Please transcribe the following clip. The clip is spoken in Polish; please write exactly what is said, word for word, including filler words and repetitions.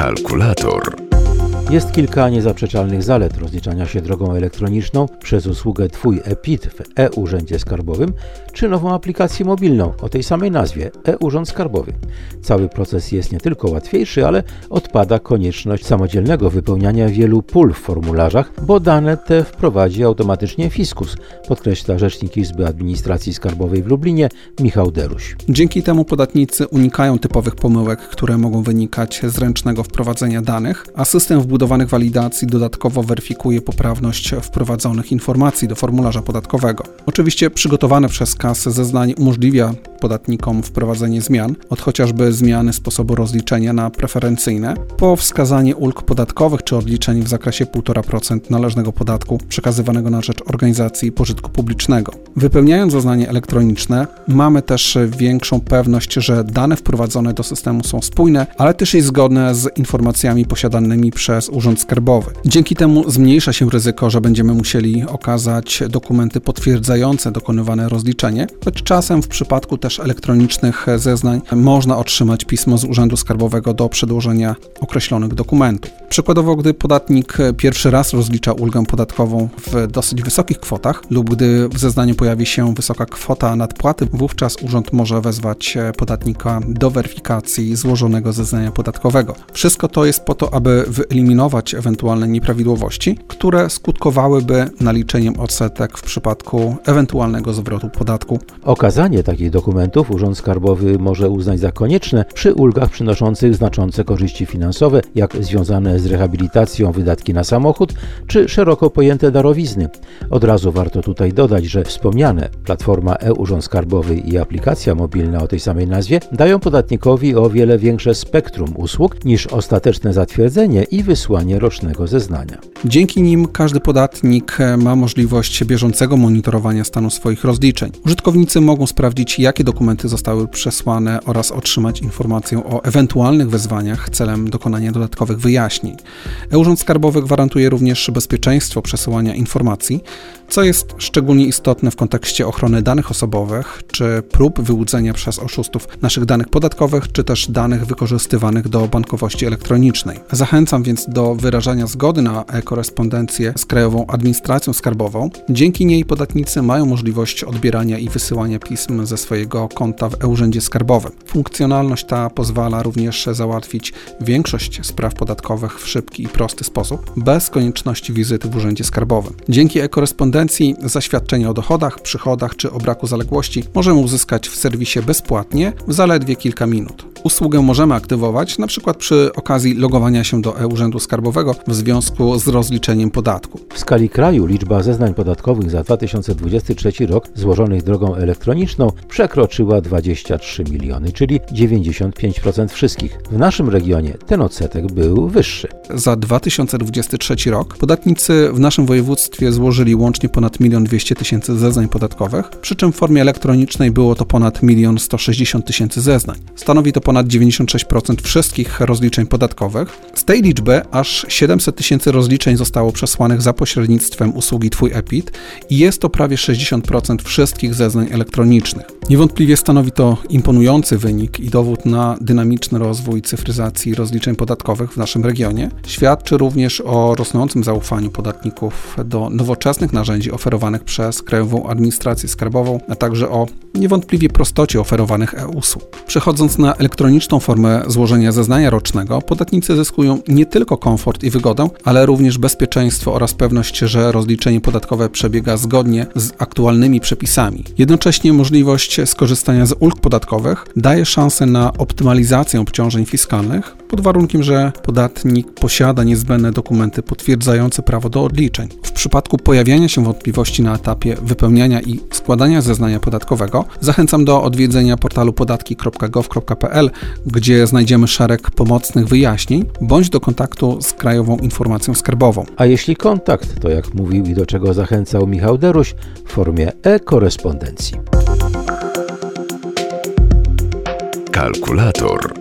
Kalkulator. Jest kilka niezaprzeczalnych zalet rozliczania się drogą elektroniczną przez usługę Twój e-P I T w e-Urzędzie Skarbowym czy nową aplikację mobilną o tej samej nazwie e-Urząd Skarbowy. Cały proces jest nie tylko łatwiejszy, ale odpada konieczność samodzielnego wypełniania wielu pól w formularzach, bo dane te wprowadzi automatycznie Fiskus, podkreśla rzecznik Izby Administracji Skarbowej w Lublinie Michał Deruś. Dzięki temu podatnicy unikają typowych pomyłek, które mogą wynikać z ręcznego wprowadzenia danych, a system wbudowanych walidacji dodatkowo weryfikuje poprawność wprowadzonych informacji do formularza podatkowego. Oczywiście przygotowane przez K A S zeznanie umożliwia podatnikom wprowadzenie zmian, od chociażby zmiany sposobu rozliczenia na preferencyjne, po wskazanie ulg podatkowych czy odliczeń w zakresie jeden przecinek pięć procent należnego podatku przekazywanego na rzecz organizacji pożytku publicznego. Wypełniając zeznanie elektroniczne, mamy też większą pewność, że dane wprowadzone do systemu są spójne, ale też i zgodne z informacjami posiadanymi przez Urząd Skarbowy. Dzięki temu zmniejsza się ryzyko, że będziemy musieli okazać dokumenty potwierdzające dokonywane rozliczenie, choć czasem w przypadku też elektronicznych zeznań można otrzymać pismo z Urzędu Skarbowego do przedłożenia określonych dokumentów. Przykładowo, gdy podatnik pierwszy raz rozlicza ulgę podatkową w dosyć wysokich kwotach lub gdy w zeznaniu pojawi się wysoka kwota nadpłaty, wówczas urząd może wezwać podatnika do weryfikacji złożonego zeznania podatkowego. Wszystko to jest po to, aby wyeliminować ewentualne nieprawidłowości, które skutkowałyby naliczeniem odsetek w przypadku ewentualnego zwrotu podatku. Okazanie takich dokumentów Urząd Skarbowy może uznać za konieczne przy ulgach przynoszących znaczące korzyści finansowe, jak związane z rehabilitacją wydatki na samochód, czy szeroko pojęte darowizny. Od razu warto tutaj dodać, że wspomniane platforma e-Urząd Skarbowy i aplikacja mobilna o tej samej nazwie dają podatnikowi o wiele większe spektrum usług niż ostateczne zatwierdzenie i wysłanie rocznego zeznania. Dzięki nim każdy podatnik ma możliwość bieżącego monitorowania stanu swoich rozliczeń. Użytkownicy mogą sprawdzić, jakie dokumenty zostały przesłane oraz otrzymać informację o ewentualnych wezwaniach celem dokonania dodatkowych wyjaśnień. E-Urząd Skarbowy gwarantuje również bezpieczeństwo przesyłania informacji, co jest szczególnie istotne w kontekście ochrony danych osobowych, czy prób wyłudzenia przez oszustów naszych danych podatkowych, czy też danych wykorzystywanych do bankowości elektronicznej. Zachęcam więc do wyrażania zgody na e-korespondencję z Krajową Administracją Skarbową. Dzięki niej podatnicy mają możliwość odbierania i wysyłania pism ze swojego konta w e-Urzędzie Skarbowym. Funkcjonalność ta pozwala również załatwić większość spraw podatkowych w szybki i prosty sposób, bez konieczności wizyty w Urzędzie Skarbowym. Dzięki e-korespondencji zaświadczenia o dochodach, przychodach czy o braku zaległości możemy uzyskać w serwisie bezpłatnie w zaledwie kilka minut. Usługę możemy aktywować np. przy okazji logowania się do e-Urzędu Skarbowego w związku z rozliczeniem podatku. W skali kraju liczba zeznań podatkowych za dwa tysiące dwudziesty trzeci rok złożonych drogą elektroniczną przekroczyła dwadzieścia trzy miliony, czyli dziewięćdziesiąt pięć procent wszystkich. W naszym regionie ten odsetek był wyższy. Za dwa tysiące dwudziesty trzeci rok podatnicy w naszym województwie złożyli łącznie ponad milion dwieście tysięcy zeznań podatkowych, przy czym w formie elektronicznej było to ponad milion sto sześćdziesiąt tysięcy zeznań. Stanowi to ponad dziewięćdziesiąt sześć procent wszystkich rozliczeń podatkowych. Z tej liczby aż siedemset tysięcy rozliczeń zostało przesłanych za pośrednictwem usługi Twój e-P I T i jest to prawie sześćdziesiąt procent wszystkich zeznań elektronicznych. Niewątpliwie stanowi to imponujący wynik i dowód na dynamiczny rozwój cyfryzacji rozliczeń podatkowych w naszym regionie. Świadczy również o rosnącym zaufaniu podatników do nowoczesnych narzędzi oferowanych przez Krajową Administrację Skarbową, a także o niewątpliwie prostocie oferowanych e-usług. Przechodząc na elektroniczną formę złożenia zeznania rocznego, podatnicy zyskują nie tylko komfort i wygodę, ale również bezpieczeństwo oraz pewność, że rozliczenie podatkowe przebiega zgodnie z aktualnymi przepisami. Jednocześnie możliwość skorzystania z ulg podatkowych daje szansę na optymalizację obciążeń fiskalnych, pod warunkiem, że podatnik posiada niezbędne dokumenty potwierdzające prawo do odliczeń. W przypadku pojawiania się wątpliwości na etapie wypełniania i składania zeznania podatkowego, zachęcam do odwiedzenia portalu podatki kropka gov kropka p l, gdzie znajdziemy szereg pomocnych wyjaśnień, bądź do kontaktu z Krajową Informacją Skarbową. A jeśli kontakt, to jak mówił i do czego zachęcał Michał Deruś, w formie e-korespondencji. Kalkulator.